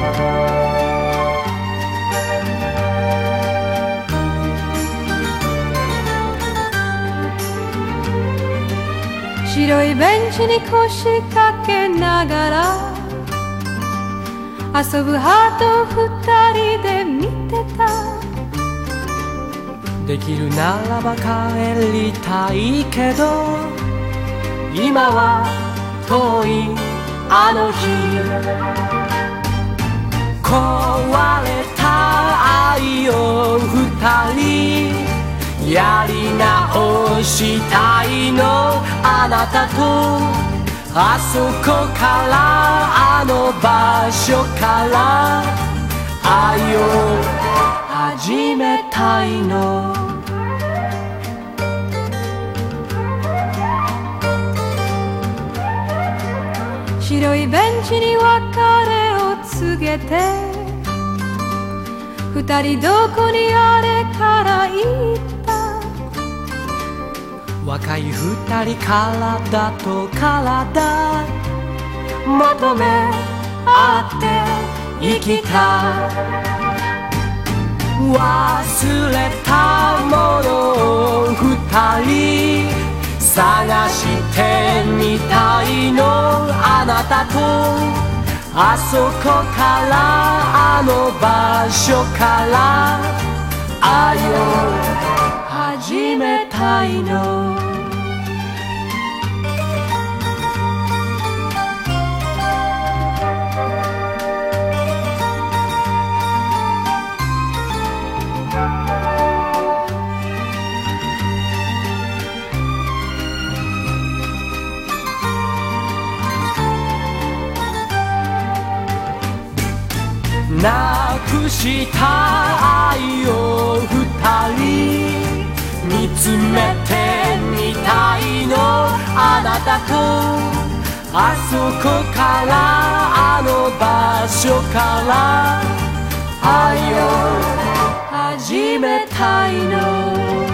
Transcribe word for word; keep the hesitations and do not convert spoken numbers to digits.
白いベンチに腰掛けながら遊ぶハートを二人で見てた。 できるならば帰りたいけど今は遠いあの日。壊れた愛を二人やり直したいの。あなたとあそこからあの場所から愛を始めたいの。 白いベンチに別れを告げて二人どこにあれから行った。 若い二人体と体求め合って生きた。忘れたものを二人探してみたいの。あなたとあそこからあの場所から愛を始めたいの。なくした愛を二人見つめてみたいの。あなたとあそこからあの場所から愛を始めたいの。